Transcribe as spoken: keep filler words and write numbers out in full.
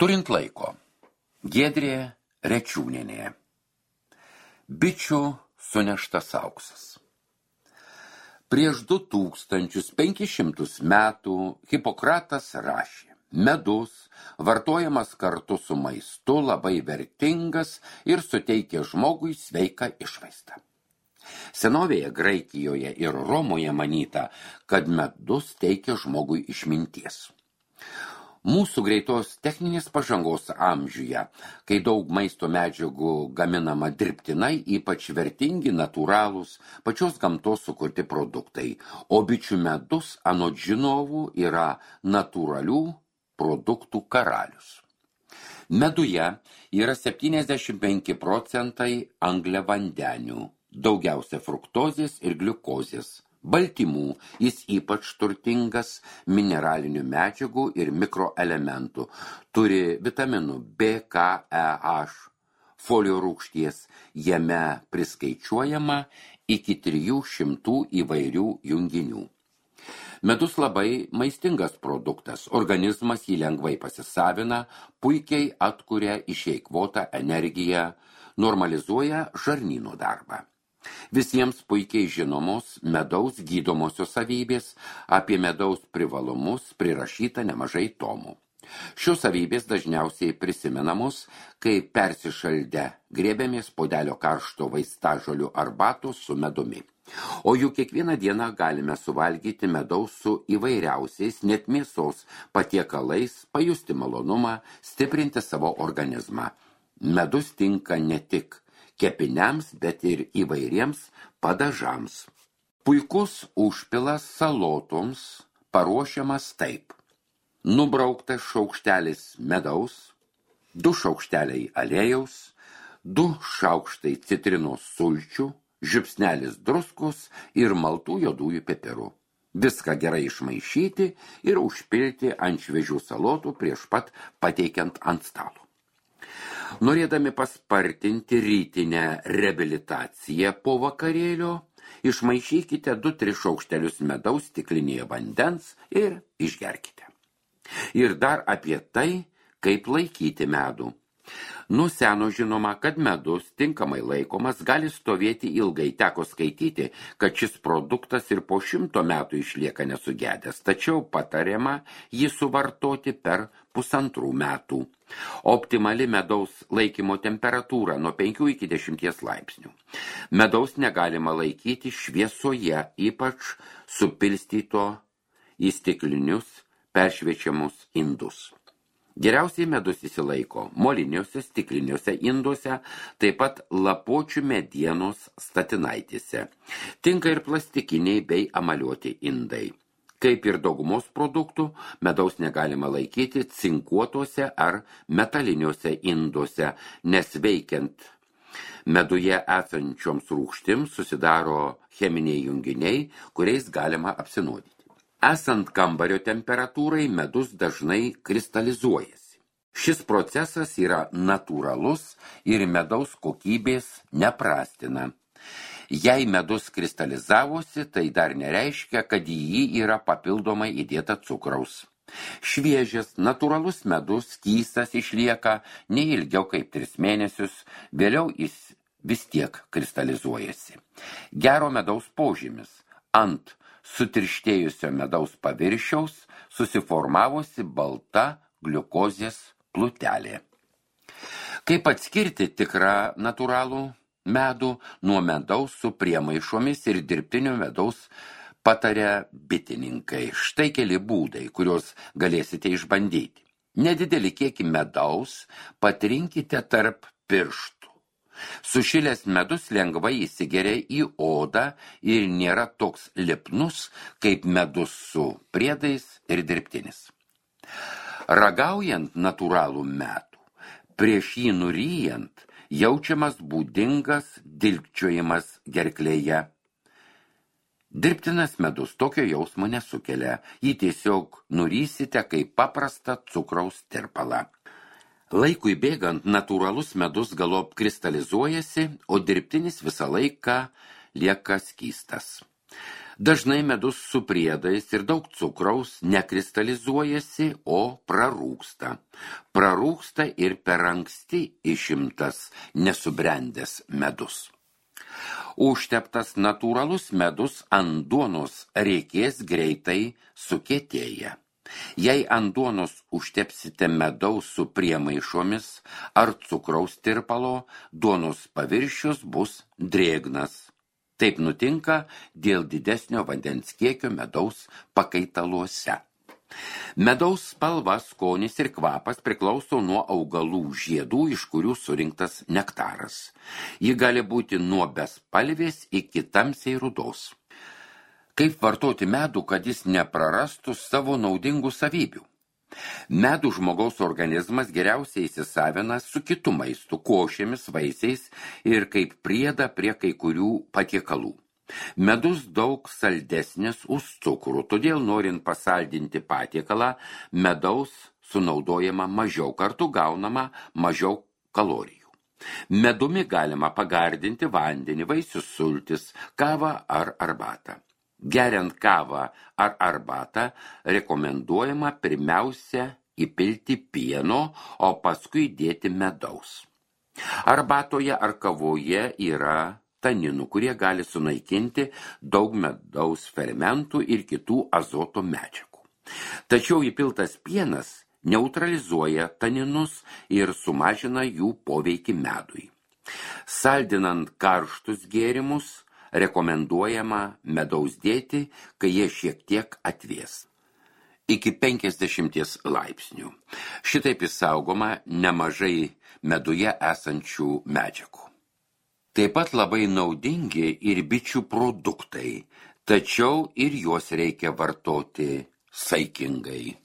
Turint laiko. Giedrė Rečiūnienė. Bičių suneštas auksas. Prieš du tūkstančius penkis šimtus metų Hipokratas rašė: medus, vartojamas kartu su maistu, labai vertingas ir suteikia žmogui sveiką išvaizdą. Senovėje Graikijoje ir Romoje manyta, kad medus teikia žmogui išminties. Mūsų greitos techninės pažangos amžiuje, kai daug maisto medžiagų gaminama dirbtinai, ypač vertingi, natūralūs, pačios gamtos sukurti produktai, o bičių medus anot žinovų yra natūralių produktų karalius. Meduje yra septyniasdešimt penki procentai angliavandenių, daugiausia fruktozės ir gliukozės. Baltymų, jis ypač turtingas mineralinių medžiagų ir mikroelementų, turi vitaminų B, K, E, H, folio rūgšties, jame priskaičiuojama iki trijų šimtų įvairių junginių. Medus labai maistingas produktas, organizmas jį lengvai pasisavina, puikiai atkuria išeikvotą energiją, normalizuoja žarnyno darbą. Visiems puikiai žinomos medaus gydomosios savybės, apie medaus privalumus prirašyta nemažai tomų. Šios savybės dažniausiai prisimenamos, kai persišaldę grėbėmės puodelio karšto vaistažolių arbatos su medumi. O juk kiekvieną dieną galime suvalgyti medaus su įvairiausiais, net mėsos patiekalais, pajusti malonumą, stiprinti savo organizmą. Medus tinka ne tik kepiniams, bet ir įvairiems padažams. Puikus užpilas salotoms paruošiamas taip. Nubrauktas šaukštelis medaus, du šaukšteliai aliejaus, du šaukštai citrinos sulčių, žiupsnelis druskos ir maltų juodųjų pipirų. Viską gerai išmaišyti ir užpilti ant šviežių salotų prieš pat pateikiant ant stalo. Norėdami paspartinti rytinę reabilitaciją po vakarėlio, išmaišykite du tris šaukštelius medaus stiklinėje vandens ir išgerkite. Ir dar apie tai, kaip laikyti medų. Nuo seno žinoma, kad medus tinkamai laikomas gali stovėti ilgai. Teko skaityti, kad šis produktas ir po šimto metų išlieka nesugedęs, tačiau patariama jį suvartoti per pusantrų metų. Optimali medaus laikymo temperatūra nuo penkių iki dešimties laipsnių. Medaus negalima laikyti šviesoje, ypač supilstyto į stiklinius peršviečiamus indus. Geriausiai medus įsilaiko moliniuose, stikliniuose induose, taip pat lapuočių medienos statinaitėse. Tinka ir plastikiniai bei amaliuoti indai. Kaip ir daugumos produktų, medaus negalima laikyti cinkuotuose ar metaliniuose induose, nes veikiant meduje esančioms rūgštims susidaro cheminiai junginiai, kuriais galima apsinuodyti. Esant kambario temperatūrai, medus dažnai kristalizuojasi. Šis procesas yra natūralus ir medaus kokybės neprastina. Jei medus kristalizavosi, tai dar nereiškia, kad į jį yra papildomai įdėta cukraus. Šviežias, natūralus medus skystas išlieka ne ilgiau kaip tris mėnesius, vėliau jis vis tiek kristalizuojasi. Gero medaus požymis ant sutirštėjusio medaus paviršiaus susiformavusi balta gliukozės plutelė. Kaip atskirti tikrą natūralų medų nuo medaus su priemaišomis ir dirbtinio medaus pataria bitininkai. Štai keli būdai, kuriuos galėsite išbandyti. Nedidelį kiekį medaus patrinkite tarp pirštų. Sušilęs medus lengvai įsigeria į odą ir nėra toks lipnus, kaip medus su priedais ir dirbtinis. Ragaujant natūralų medų, prieš jį nuryjant, jaučiamas būdingas dilgčiojimas gerklėje. Dirbtinas medus tokio jausmo nesukelia, jį tiesiog nurysite kaip paprastą cukraus tirpalą. Laikui bėgant natūralus medus galop kristalizuojasi, o dirbtinis visą laiką lieka skystas. Dažnai medus su priedais ir daug cukraus nekristalizuojasi, o prarūksta. Prarūksta ir per anksti išimtas nesubrendęs medus. Užteptas natūralus medus ant duonos reikės greitai sukietėja. Jei ant duonos užtepsite medaus su priemaišomis ar cukraus tirpalo, duonos paviršius bus drėgnas. Taip nutinka dėl didesnio vandens kiekio medaus pakaitaluose. Medaus spalva, skonis ir kvapas priklauso nuo augalų žiedų, iš kurių surinktas nektaras. Ji gali būti nuo bespalvės iki tamsiai rudos. Kaip vartoti medų, kad jis neprarastų savo naudingų savybių? Medų žmogaus organizmas geriausiai įsisavina su kitu maistu, košėmis, vaisiais ir kaip prieda prie kai kurių patiekalų. Medus daug saldesnis už cukrų, todėl norint pasaldinti patiekalą, medaus sunaudojama mažiau, kartu gaunama mažiau kalorijų. Medumi galima pagardinti vandenį, vaisių sultis, kavą ar arbatą. Geriant kavą ar arbatą rekomenduojama pirmiausia įpilti pieno, o paskui dėti medaus. Arbatoje ar kavoje yra taninų, kurie gali sunaikinti daug medaus fermentų ir kitų azoto medžiagų. Tačiau įpiltas pienas neutralizuoja taninus ir sumažina jų poveikį medui. Saldinant karštus gėrimus, rekomenduojama medaus dėti, kai jie šiek tiek atvės. Iki penkiasdešimties laipsnių. Šitaip išsaugoma nemažai meduje esančių medžiagų. Taip pat labai naudingi ir bičių produktai, tačiau ir juos reikia vartoti saikingai.